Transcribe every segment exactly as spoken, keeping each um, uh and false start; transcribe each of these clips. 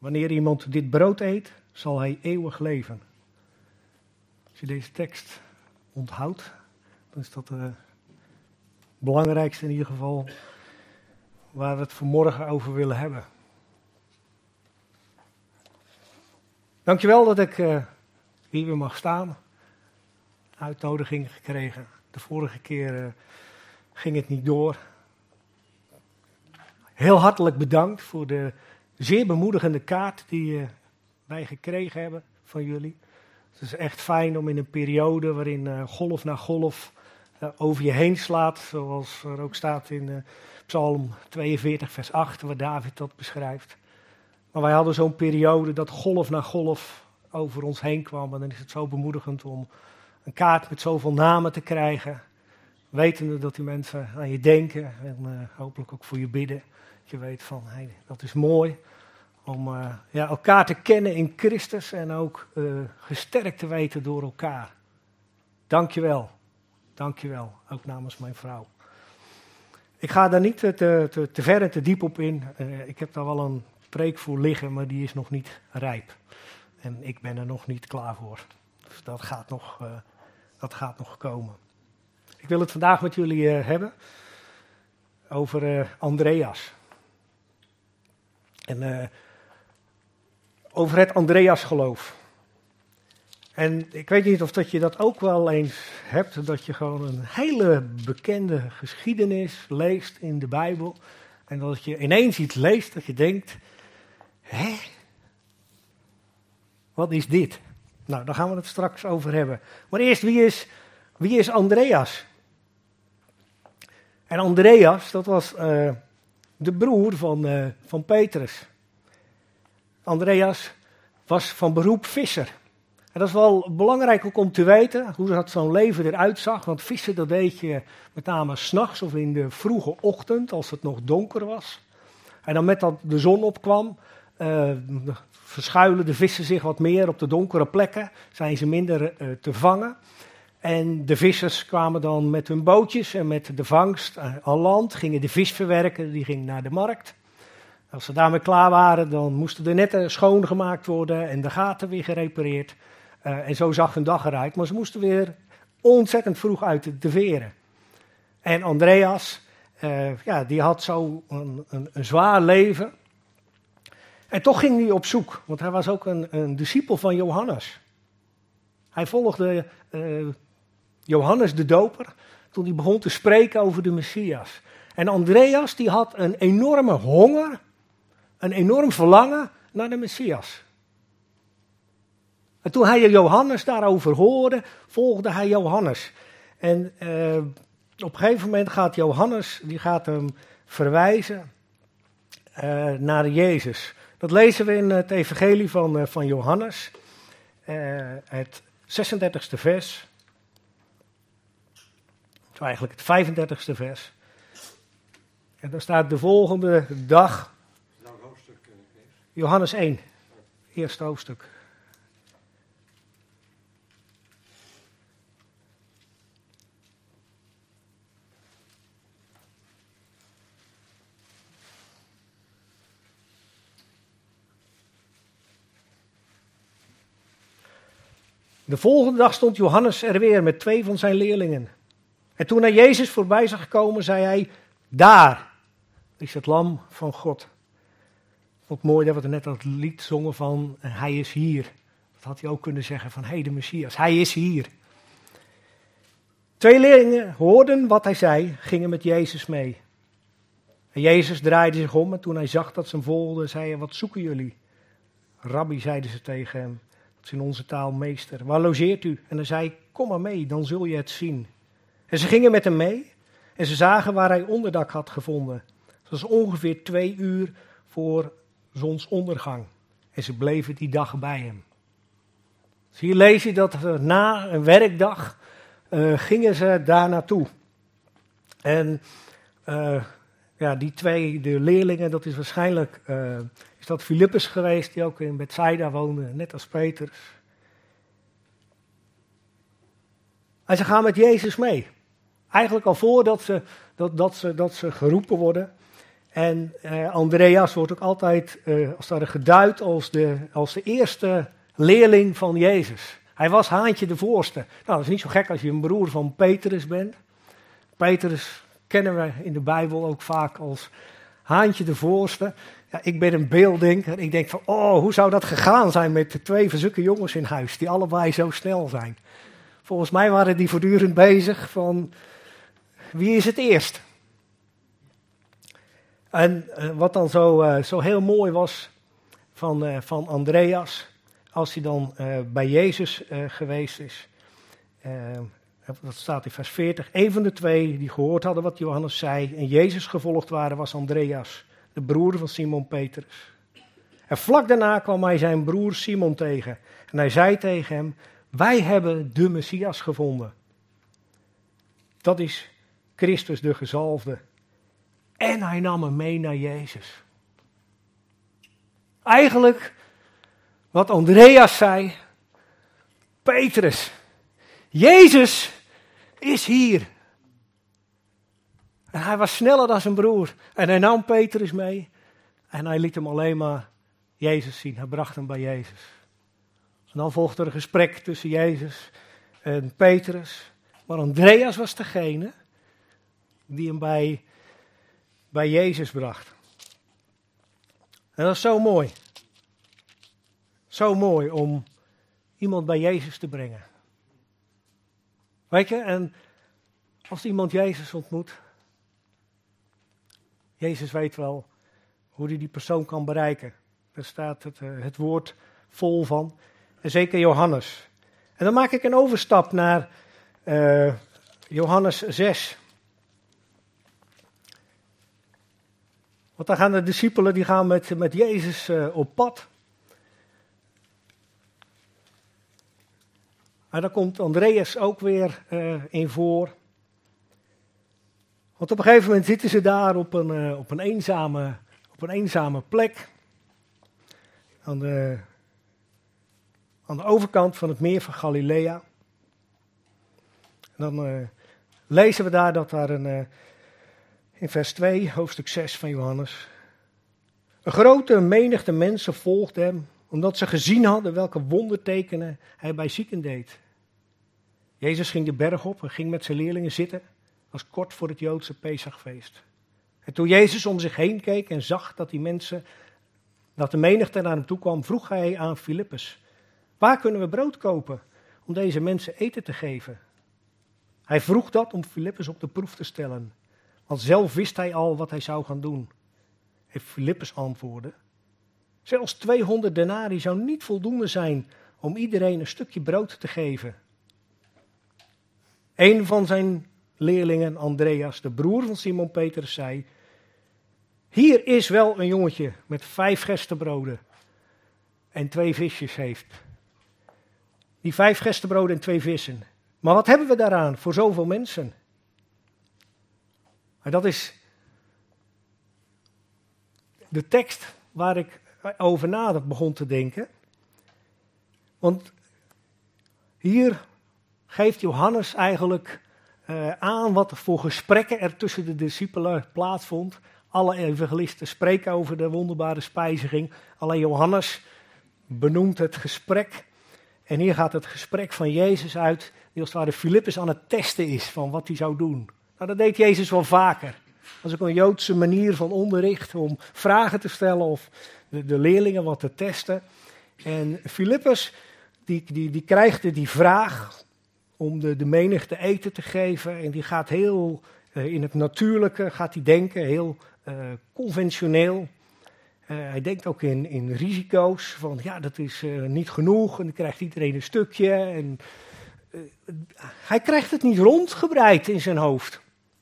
Wanneer iemand dit brood eet, zal hij eeuwig leven. Als je deze tekst onthoudt, dan is dat het belangrijkste in ieder geval waar we het vanmorgen over willen hebben. Dankjewel dat ik uh, hier weer mag staan. Uitnodiging gekregen. De vorige keer uh, ging het niet door. Heel hartelijk bedankt voor de zeer bemoedigende kaart die uh, wij gekregen hebben van jullie. Het is echt fijn om in een periode waarin uh, golf na golf uh, over je heen slaat. Zoals er ook staat in uh, Psalm tweeënveertig vers acht, waar David dat beschrijft. Maar wij hadden zo'n periode dat golf na golf over ons heen kwam. En dan is het zo bemoedigend om een kaart met zoveel namen te krijgen. Wetende dat die mensen aan je denken en uh, hopelijk ook voor je bidden. Dat je weet van, hey, dat is mooi. Om uh, ja, elkaar te kennen in Christus en ook uh, gesterkt te weten door elkaar. Dankjewel. Dankjewel, ook namens mijn vrouw. Ik ga daar niet te, te, te ver en te diep op in. Uh, ik heb daar wel een preek voor liggen, maar die is nog niet rijp. En ik ben er nog niet klaar voor. Dus dat gaat nog, uh, dat gaat nog komen. Ik wil het vandaag met jullie uh, hebben over uh, Andreas. En uh, over het Andreasgeloof. En ik weet niet of dat je dat ook wel eens hebt, dat je gewoon een hele bekende geschiedenis leest in de Bijbel. En dat je ineens iets leest dat je denkt, hè? Wat is dit? Nou, daar gaan we het straks over hebben. Maar eerst, wie is, wie is Andreas? En Andreas, dat was uh, de broer van, uh, van Petrus. Andreas was van beroep visser. En dat is wel belangrijk ook om te weten hoe dat zo'n leven eruit zag. Want vissen, dat deed je met name 's nachts of in de vroege ochtend, als het nog donker was. En dan met dat de zon opkwam, uh, verschuilen de vissen zich wat meer op de donkere plekken. Zijn ze minder uh, te vangen. En de vissers kwamen dan met hun bootjes en met de vangst uh, aan land. Gingen de vis verwerken, die ging naar de markt. Als ze daarmee klaar waren, dan moesten de netten schoongemaakt worden en de gaten weer gerepareerd. Uh, en zo zag hun dag eruit. Maar ze moesten weer ontzettend vroeg uit de, de veren. En Andreas, uh, ja, die had zo een, een, een zwaar leven. En toch ging hij op zoek, want hij was ook een, een discipel van Johannes. Hij volgde uh, Johannes de Doper toen hij begon te spreken over de Messias. En Andreas die had een enorme honger, een enorm verlangen naar de Messias. En toen hij Johannes daarover hoorde, volgde hij Johannes. En uh, op een gegeven moment gaat Johannes, die gaat hem verwijzen uh, naar Jezus. Dat lezen we in het evangelie van, uh, van Johannes, uh, het zesendertigste vers. Dat is eigenlijk het vijfendertigste vers. En daar staat de volgende dag. Welk hoofdstuk? Johannes één, eerste hoofdstuk. De volgende dag stond Johannes er weer met twee van zijn leerlingen. En toen hij Jezus voorbij zag komen, zei hij, daar is het lam van God. Wat mooi dat we net dat lied zongen van, hij is hier. Dat had hij ook kunnen zeggen van, hé hey, de Messias, hij is hier. Twee leerlingen hoorden wat hij zei, gingen met Jezus mee. En Jezus draaide zich om en toen hij zag dat ze hem volgden, zei hij, wat zoeken jullie? Rabbi, zeiden ze tegen hem. Dat is in onze taal meester. Waar logeert u? En hij zei, kom maar mee, dan zul je het zien. En ze gingen met hem mee en ze zagen waar hij onderdak had gevonden. Het was ongeveer twee uur voor zonsondergang. En ze bleven die dag bij hem. Dus hier lees je dat uh, na een werkdag uh, gingen ze daar naartoe. En uh, ja, die twee, de leerlingen, dat is waarschijnlijk... Uh, Is dat Filippus geweest, die ook in Bethsaida woonde, net als Petrus. En ze gaan met Jezus mee. Eigenlijk al voordat ze, dat, dat ze, dat ze geroepen worden. En uh, Andreas wordt ook altijd uh, als daar geduid als de, als de eerste leerling van Jezus. Hij was Haantje de voorste. Nou, dat is niet zo gek als je een broer van Petrus bent. Petrus kennen we in de Bijbel ook vaak als Haantje de voorste. Ja, ik ben een beelddenker. Ik denk van, oh, hoe zou dat gegaan zijn met de twee zulke jongens in huis, die allebei zo snel zijn. Volgens mij waren die voortdurend bezig van, wie is het eerst? En uh, wat dan zo, uh, zo heel mooi was van, uh, van Andreas, als hij dan uh, bij Jezus uh, geweest is. Uh, dat staat in vers veertig. Een van de twee die gehoord hadden wat Johannes zei en Jezus gevolgd waren, was Andreas, de broer van Simon Petrus. En vlak daarna kwam hij zijn broer Simon tegen. En hij zei tegen hem, wij hebben de Messias gevonden. Dat is Christus de gezalfde. En hij nam hem mee naar Jezus. Eigenlijk, wat Andreas zei, Petrus, Jezus is hier. En hij was sneller dan zijn broer. En hij nam Petrus mee. En hij liet hem alleen maar Jezus zien. Hij bracht hem bij Jezus. En dan volgde er een gesprek tussen Jezus en Petrus. Maar Andreas was degene die hem bij, bij Jezus bracht. En dat is zo mooi. Zo mooi om iemand bij Jezus te brengen. Weet je, en als iemand Jezus ontmoet, Jezus weet wel hoe hij die persoon kan bereiken. Daar staat het, uh, het woord vol van. En zeker Johannes. En dan maak ik een overstap naar uh, Johannes zes. Want dan gaan de discipelen die gaan met, met Jezus uh, op pad. En daar komt Andreas ook weer uh, in voor. Want op een gegeven moment zitten ze daar op een, uh, op een, eenzame, op een eenzame plek. Aan de, aan de overkant van het meer van Galilea. En dan uh, lezen we daar dat daar een, uh, in vers twee, hoofdstuk zes van Johannes. Een grote menigte mensen volgde hem, omdat ze gezien hadden welke wondertekenen hij bij zieken deed. Jezus ging de berg op en ging met zijn leerlingen zitten. Dat was kort voor het Joodse Pesachfeest. En toen Jezus om zich heen keek en zag dat die mensen, dat de menigte naar hem toe kwam, vroeg hij aan Filippus: waar kunnen we brood kopen om deze mensen eten te geven? Hij vroeg dat om Filippus op de proef te stellen, want zelf wist hij al wat hij zou gaan doen. En Filippus antwoordde: zelfs tweehonderd denari zou niet voldoende zijn om iedereen een stukje brood te geven. Een van zijn leerlingen, Andreas, de broer van Simon Petrus, zei: hier is wel een jongetje met vijf gerstebroden en twee visjes heeft. Die vijf gerstebroden en twee vissen. Maar wat hebben we daaraan voor zoveel mensen? En dat is de tekst waar ik over na begon te denken. Want hier geeft Johannes eigenlijk uh, aan wat voor gesprekken er tussen de discipelen plaatsvond. Alle evangelisten spreken over de wonderbare spijziging. Alleen Johannes benoemt het gesprek. En hier gaat het gesprek van Jezus uit, die als het ware Filippus aan het testen is van wat hij zou doen. Nou, dat deed Jezus wel vaker. Dat is ook een Joodse manier van onderricht om vragen te stellen of de, de leerlingen wat te testen. En Filippus, die, die, die krijgt die vraag om de, de menigte eten te geven. En die gaat heel uh, in het natuurlijke, gaat hij denken, heel uh, conventioneel. Uh, hij denkt ook in, in risico's, van ja, dat is uh, niet genoeg en dan krijgt iedereen een stukje. En, uh, hij krijgt het niet rondgebreid in zijn hoofd.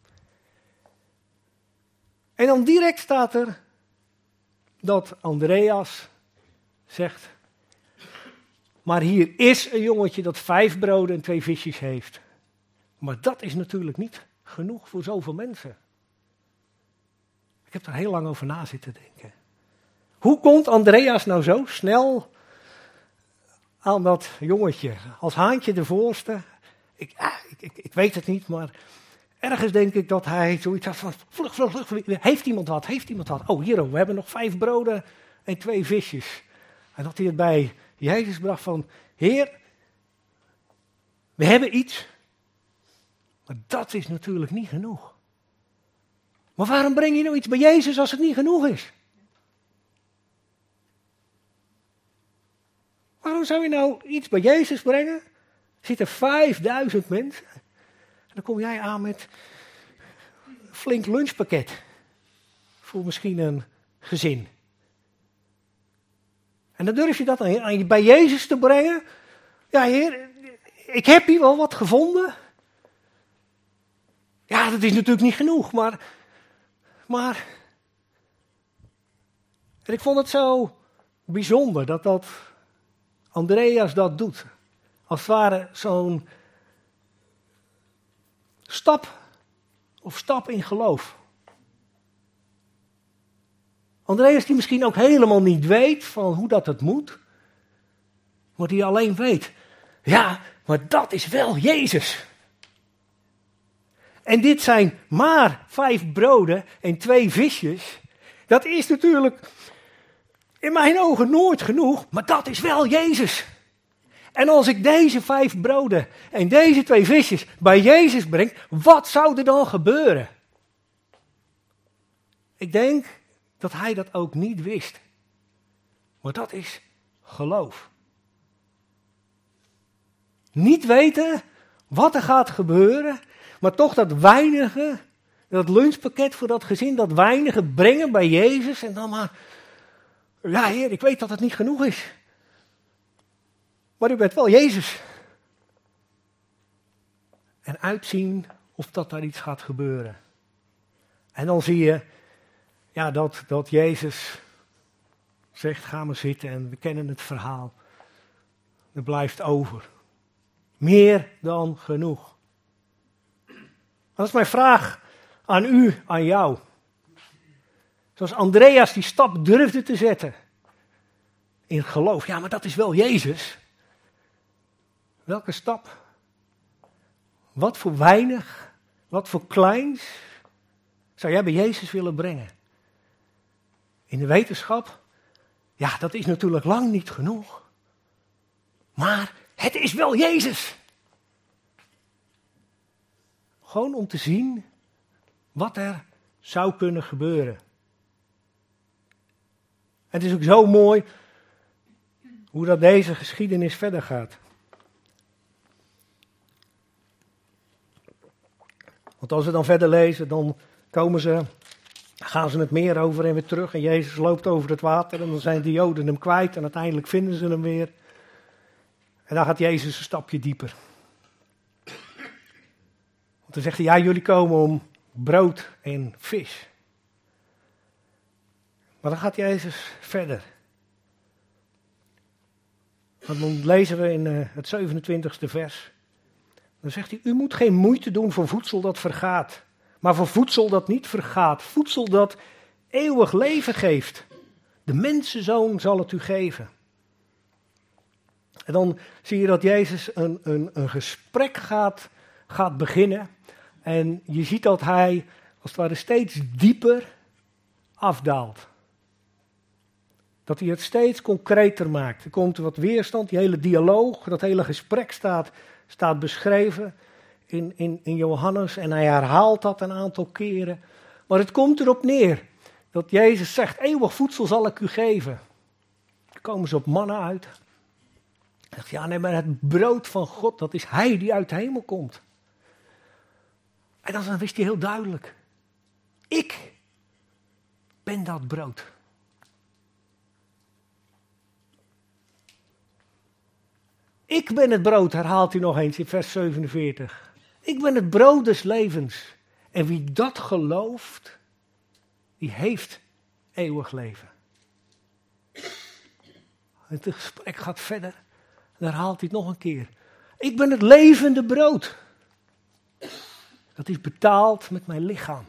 En dan direct staat er dat Andreas zegt: maar hier is een jongetje dat vijf broden en twee visjes heeft. Maar dat is natuurlijk niet genoeg voor zoveel mensen. Ik heb er heel lang over na zitten denken. Hoe komt Andreas nou zo snel aan dat jongetje? Als Haantje de voorste. Ik, ah, ik, ik, ik weet het niet, maar ergens denk ik dat hij zoiets had van, vlug, vlug, vlug, heeft iemand wat, heeft iemand wat? Oh, hier, we hebben nog vijf broden en twee visjes. En dat hij het bij Jezus bracht van, Heer, we hebben iets, maar dat is natuurlijk niet genoeg. Maar waarom breng je nou iets bij Jezus als het niet genoeg is? Waarom zou je nou iets bij Jezus brengen? Er zitten vijfduizend mensen. En dan kom jij aan met een flink lunchpakket. Voor misschien een gezin. En dan durf je dat aan, aan je, bij Jezus te brengen. Ja, Heer, ik heb hier wel wat gevonden. Ja, dat is natuurlijk niet genoeg, maar... maar en ik vond het zo bijzonder dat dat Andreas dat doet. Als het ware zo'n stap of stap in geloof. Andreas die misschien ook helemaal niet weet van hoe dat het moet. Maar die alleen weet, ja, maar dat is wel Jezus. En dit zijn maar vijf broden en twee visjes. Dat is natuurlijk in mijn ogen nooit genoeg, maar dat is wel Jezus. En als ik deze vijf broden en deze twee visjes bij Jezus breng, wat zou er dan gebeuren? Ik denk dat hij dat ook niet wist. Maar dat is geloof. Niet weten wat er gaat gebeuren, maar toch dat weinige, dat lunchpakket voor dat gezin, dat weinige brengen bij Jezus en dan maar, ja Heer, ik weet dat het niet genoeg is. Maar u bent wel Jezus. En uitzien of dat daar iets gaat gebeuren. En dan zie je ja, dat, dat Jezus zegt, ga maar zitten en we kennen het verhaal. Er blijft over. Meer dan genoeg. Dat is mijn vraag aan u, aan jou. Zoals Andreas die stap durfde te zetten. In geloof. Ja, maar dat is wel Jezus. Welke stap? Wat voor weinig, wat voor kleins zou jij bij Jezus willen brengen? In de wetenschap, ja, dat is natuurlijk lang niet genoeg. Maar het is wel Jezus. Gewoon om te zien wat er zou kunnen gebeuren. En het is ook zo mooi hoe dat deze geschiedenis verder gaat. Want als we dan verder lezen, dan komen ze, gaan ze het meer over en weer terug. En Jezus loopt over het water en dan zijn de Joden hem kwijt. En uiteindelijk vinden ze hem weer. En dan gaat Jezus een stapje dieper. Want dan zegt hij, ja, jullie komen om brood en vis. Maar dan gaat Jezus verder. Want dan lezen we in uh, het zevenentwintigste vers. Dan zegt hij, u moet geen moeite doen voor voedsel dat vergaat. Maar voor voedsel dat niet vergaat. Voedsel dat eeuwig leven geeft. De mensenzoon zal het u geven. En dan zie je dat Jezus een, een, een gesprek gaat, gaat beginnen. En je ziet dat hij, als het ware, steeds dieper afdaalt. Dat hij het steeds concreter maakt. Er komt wat weerstand, die hele dialoog, dat hele gesprek staat, staat beschreven in, in, in Johannes. En hij herhaalt dat een aantal keren. Maar het komt erop neer dat Jezus zegt, eeuwig voedsel zal ik u geven. Dan komen ze op mannen uit. Hij zegt, ja nee, maar het brood van God, dat is hij die uit de hemel komt. En dan wist hij heel duidelijk. Ik ben dat brood. Ik ben het brood, herhaalt hij nog eens in vers zevenenveertig. Ik ben het brood des levens. En wie dat gelooft, die heeft eeuwig leven. Het gesprek gaat verder. En dan herhaalt hij het nog een keer. Ik ben het levende brood. Dat is betaald met mijn lichaam.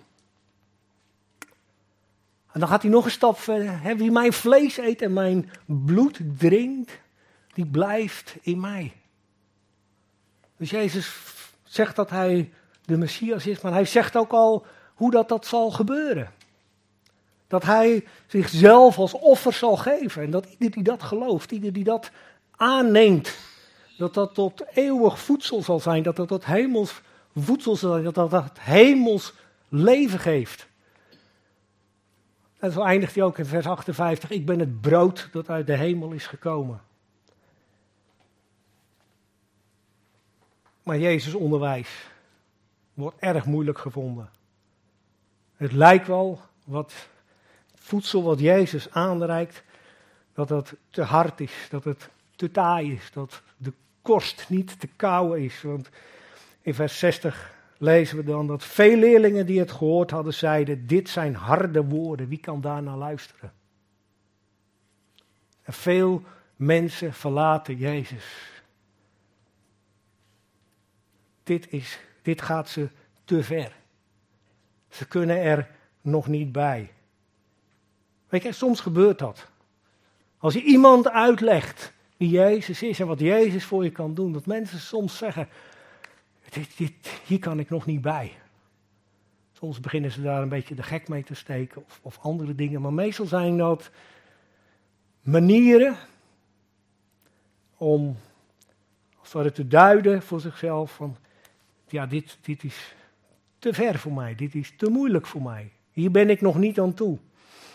En dan gaat hij nog een stap verder. Wie mijn vlees eet en mijn bloed drinkt, die blijft in mij. Dus Jezus zegt dat hij de Messias is, maar hij zegt ook al hoe dat, dat zal gebeuren. Dat hij zichzelf als offer zal geven. En dat ieder die dat gelooft, ieder die dat aanneemt, dat dat tot eeuwig voedsel zal zijn, dat dat tot hemels voedsel zal zijn, dat dat, dat hemels leven geeft. En zo eindigt hij ook in vers achtenvijftig, ik ben het brood dat uit de hemel is gekomen. Maar Jezus' onderwijs wordt erg moeilijk gevonden. Het lijkt wel, wat voedsel wat Jezus aanreikt, dat dat te hard is, dat het te taai is, dat de kost niet te kauwen is. Want in vers zestig lezen we dan dat veel leerlingen die het gehoord hadden zeiden, dit zijn harde woorden, wie kan daarnaar luisteren? En veel mensen verlaten Jezus. Dit, is, dit gaat ze te ver. Ze kunnen er nog niet bij. Weet je, soms gebeurt dat. Als je iemand uitlegt wie Jezus is en wat Jezus voor je kan doen, dat mensen soms zeggen, dit, dit, hier kan ik nog niet bij. Soms beginnen ze daar een beetje de gek mee te steken of, of andere dingen, maar meestal zijn dat manieren om als het ware te duiden voor zichzelf van, ja, dit, dit is te ver voor mij, dit is te moeilijk voor mij. Hier ben ik nog niet aan toe.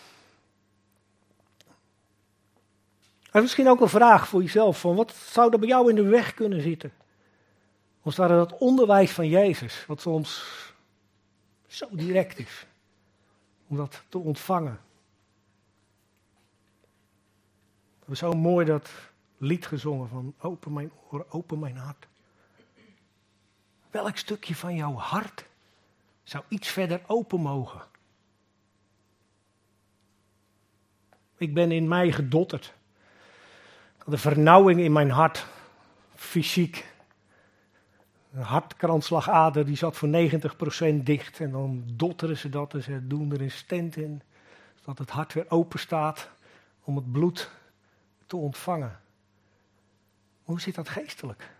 En misschien ook een vraag voor jezelf, van wat zou er bij jou in de weg kunnen zitten? Als het ware dat onderwijs van Jezus, wat soms zo direct is, om dat te ontvangen. We hebben zo mooi dat lied gezongen van open mijn oren, open mijn hart. Welk stukje van jouw hart zou iets verder open mogen? Ik ben in mij gedotterd. Ik had een vernauwing in mijn hart, fysiek. Een hartkransslagader die zat voor negentig procent dicht. En dan dotteren ze dat en ze doen er een stent in. Zodat het hart weer open staat om het bloed te ontvangen. Hoe zit dat geestelijk?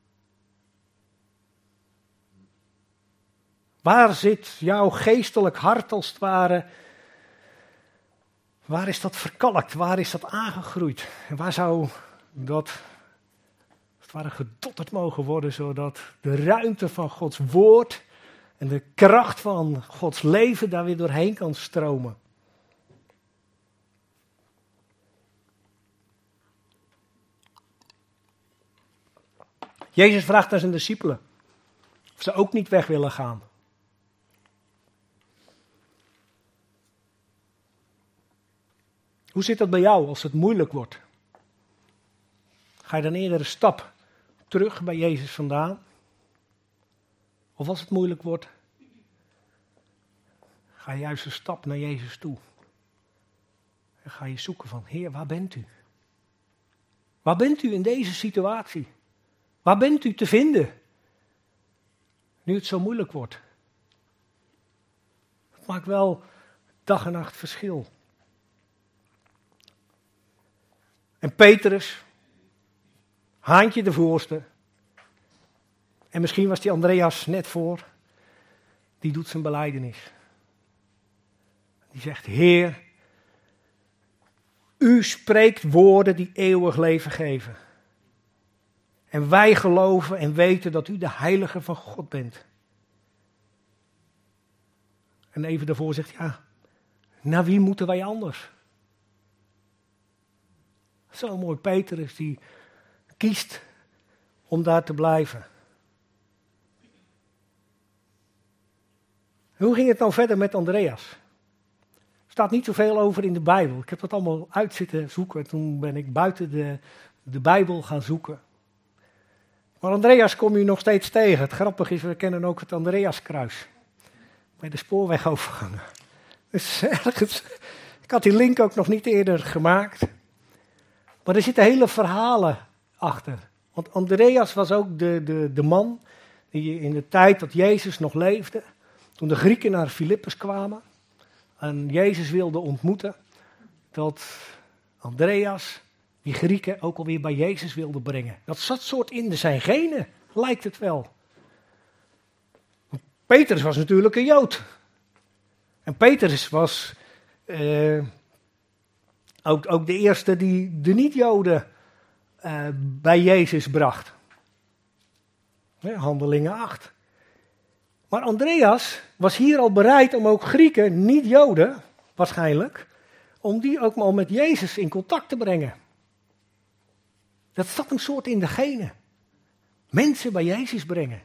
Waar zit jouw geestelijk hart als het ware? Waar is dat verkalkt? Waar is dat aangegroeid? En waar zou dat als het ware gedotterd mogen worden, zodat de ruimte van Gods woord en de kracht van Gods leven daar weer doorheen kan stromen? Jezus vraagt aan zijn discipelen of ze ook niet weg willen gaan. Hoe zit dat bij jou als het moeilijk wordt? Ga je dan eerder een stap terug bij Jezus vandaan? Of als het moeilijk wordt, ga je juist een stap naar Jezus toe. En ga je zoeken van, Heer, waar bent u? Waar bent u in deze situatie? Waar bent u te vinden? Nu het zo moeilijk wordt. Het maakt wel dag en nacht verschil. En Petrus, haantje de voorste. En misschien was die Andreas net voor. Die doet zijn belijdenis. Die zegt, Heer, u spreekt woorden die eeuwig leven geven. En wij geloven en weten dat u de heilige van God bent. En even daarvoor zegt, ja, naar wie moeten wij anders? Zo mooi, Petrus die kiest om daar te blijven. Hoe ging het nou verder met Andreas? Er staat niet zoveel over in de Bijbel. Ik heb dat allemaal uit zitten zoeken. Toen ben ik buiten de, de Bijbel gaan zoeken. Maar Andreas kom je nog steeds tegen. Het grappige is, we kennen ook het Andreaskruis. Bij de spoorwegovergangen. Dus ergens, ik had die link ook nog niet eerder gemaakt. Maar er zitten hele verhalen achter. Want Andreas was ook de, de, de man die in de tijd dat Jezus nog leefde, toen de Grieken naar Filippus kwamen en Jezus wilde ontmoeten, dat Andreas die Grieken ook alweer bij Jezus wilde brengen. Dat zat soort in zijn genen, lijkt het wel. Petrus was natuurlijk een Jood. En Petrus was uh, ook, ook de eerste die de niet-Joden uh, bij Jezus bracht. Ja, Handelingen acht. Maar Andreas was hier al bereid om ook Grieken, niet-Joden waarschijnlijk, om die ook al met Jezus in contact te brengen. Dat zat een soort in de genen. Mensen bij Jezus brengen.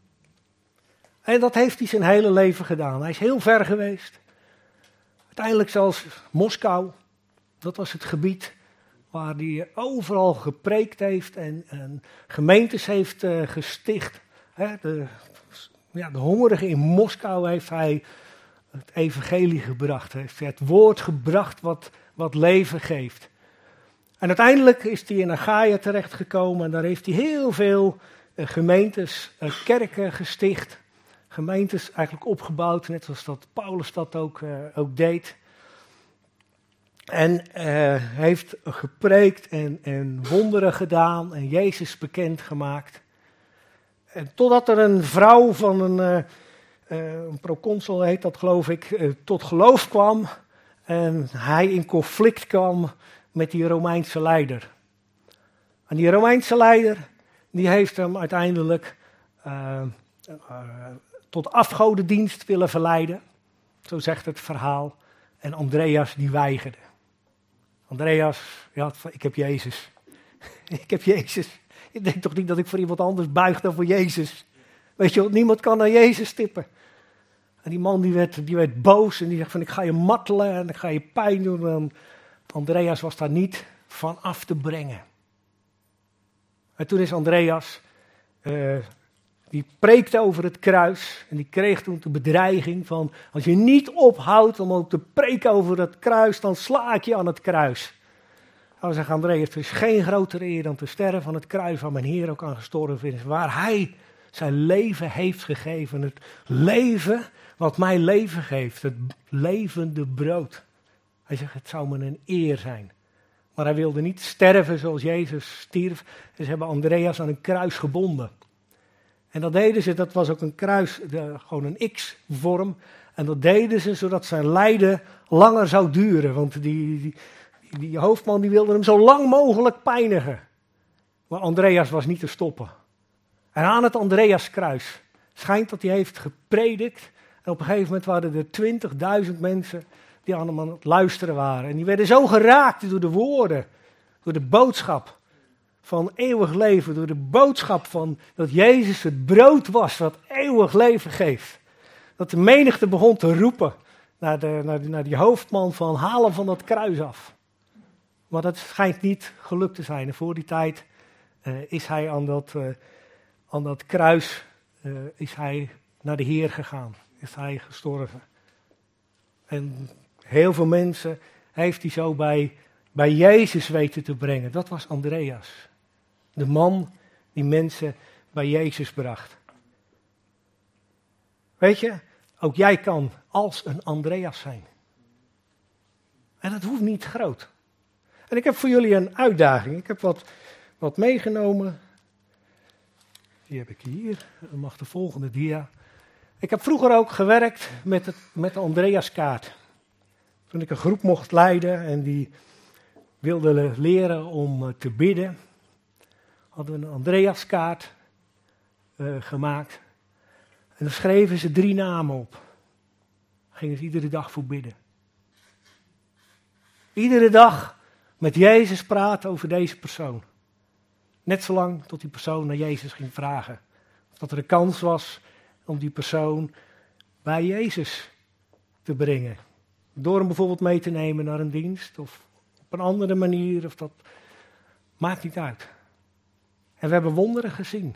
En dat heeft hij zijn hele leven gedaan. Hij is heel ver geweest. Uiteindelijk zelfs Moskou. Dat was het gebied waar hij overal gepreekt heeft en, en gemeentes heeft uh, gesticht. He, de, ja, de hongerigen in Moskou heeft hij het evangelie gebracht. Heeft hij het woord gebracht wat, wat leven geeft. En uiteindelijk is hij in Achaia terechtgekomen en daar heeft hij heel veel uh, gemeentes, uh, kerken gesticht. Gemeentes eigenlijk opgebouwd, net zoals dat Paulus dat ook, uh, ook deed. En uh, heeft gepreekt en, en wonderen gedaan en Jezus bekendgemaakt. En totdat er een vrouw van een, uh, uh, een proconsul heet dat geloof ik, uh, tot geloof kwam. En hij in conflict kwam met die Romeinse leider. En die Romeinse leider, die heeft hem uiteindelijk uh, uh, tot afgodendienst willen verleiden. Zo zegt het verhaal. En Andreas die weigerde. Andreas, ja, ik heb Jezus. ik heb Jezus. Ik denk toch niet dat ik voor iemand anders buig dan voor Jezus. Weet je wel, niemand kan naar Jezus tippen. En die man die werd, die werd boos en die zegt van ik ga je martelen en ik ga je pijn doen. En Andreas was daar niet van af te brengen. En toen is Andreas, uh, die preekte over het kruis en die kreeg toen de bedreiging van als je niet ophoudt om ook te preken over het kruis, dan sla ik je aan het kruis. Nou zegt Andreas, er is geen grotere eer dan te sterven van het kruis waar mijn Heer ook aan gestorven is. Waar hij zijn leven heeft gegeven. Het leven wat mij leven geeft. Het levende brood. Hij zegt, het zou me een eer zijn. Maar hij wilde niet sterven zoals Jezus stierf. Dus ze hebben Andreas aan een kruis gebonden. En dat deden ze, dat was ook een kruis, de, gewoon een X-vorm. En dat deden ze zodat zijn lijden langer zou duren. Want die, die, die hoofdman die wilde hem zo lang mogelijk pijnigen. Maar Andreas was niet te stoppen. En aan het Andreaskruis schijnt dat hij heeft gepredikt. En op een gegeven moment waren er twintigduizend mensen die aan hem aan het luisteren waren. En die werden zo geraakt door de woorden, door de boodschap van eeuwig leven. Door de boodschap van dat Jezus het brood was wat eeuwig leven geeft. Dat de menigte begon te roepen naar, de, naar, die, naar die hoofdman van halen van dat kruis af. Maar dat schijnt niet gelukt te zijn. En voor die tijd uh, is hij aan dat, uh, aan dat kruis uh, is hij naar de Heer gegaan. Is hij gestorven. En heel veel mensen heeft hij zo bij, bij Jezus weten te brengen. Dat was Andreas. De man die mensen bij Jezus bracht. Weet je, ook jij kan als een Andreas zijn. En dat hoeft niet groot. En ik heb voor jullie een uitdaging. Ik heb wat, wat meegenomen. Die heb ik hier. Dan mag de volgende dia. Ik heb vroeger ook gewerkt met, het, met de Andreaskaart. Toen ik een groep mocht leiden en die wilde leren om te bidden, hadden we een Andreaskaart uh, gemaakt. En dan schreven ze drie namen op. Gingen ze iedere dag voor bidden. Iedere dag met Jezus praten over deze persoon. Net zolang tot die persoon naar Jezus ging vragen. Dat er een kans was om die persoon bij Jezus te brengen. Door hem bijvoorbeeld mee te nemen naar een dienst of op een andere manier. Of dat maakt niet uit. En we hebben wonderen gezien.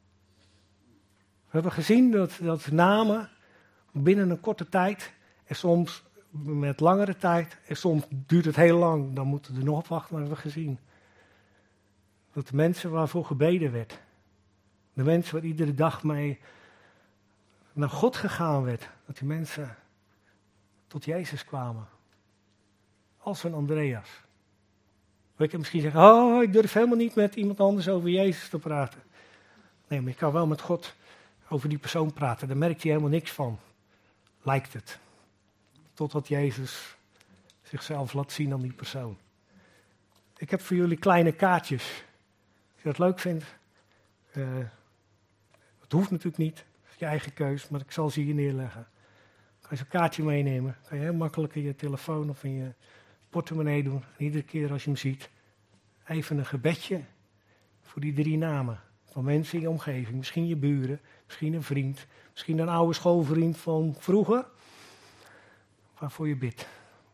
We hebben gezien dat, dat namen binnen een korte tijd en soms met langere tijd en soms duurt het heel lang. Dan moeten we er nog op wachten, maar we hebben gezien. Dat de mensen waarvoor gebeden werd. De mensen waar iedere dag mee naar God gegaan werd. Dat die mensen tot Jezus kwamen. Als een Andreas. Weet je misschien zeggen, oh, ik durf helemaal niet met iemand anders over Jezus te praten. Nee, maar ik kan wel met God over die persoon praten. Daar merkt hij helemaal niks van. Lijkt het. Totdat Jezus zichzelf laat zien aan die persoon. Ik heb voor jullie kleine kaartjes. Als je dat leuk vindt. Uh, het hoeft natuurlijk niet. Het is je eigen keus. Maar ik zal ze hier neerleggen. Kan je zo'n kaartje meenemen. Kan je heel makkelijk in je telefoon of in je portemonnee doen. En iedere keer als je hem ziet. Even een gebedje. Voor die drie namen. Van mensen in je omgeving. Misschien je buren. Misschien een vriend. Misschien een oude schoolvriend van vroeger. Waarvoor je bidt.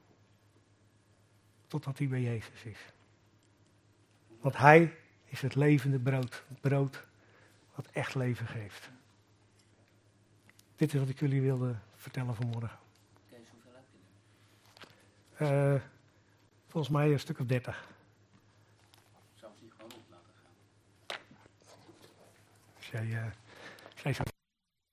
Totdat hij bij Jezus is. Want hij is het levende brood. Het brood wat echt leven geeft. Dit is wat ik jullie wilde vertellen vanmorgen. Kees, hoeveel heb je er? Uh, volgens mij een stuk of dertig. Zou ze die gewoon op laten gaan? Als jij, uh, als jij zo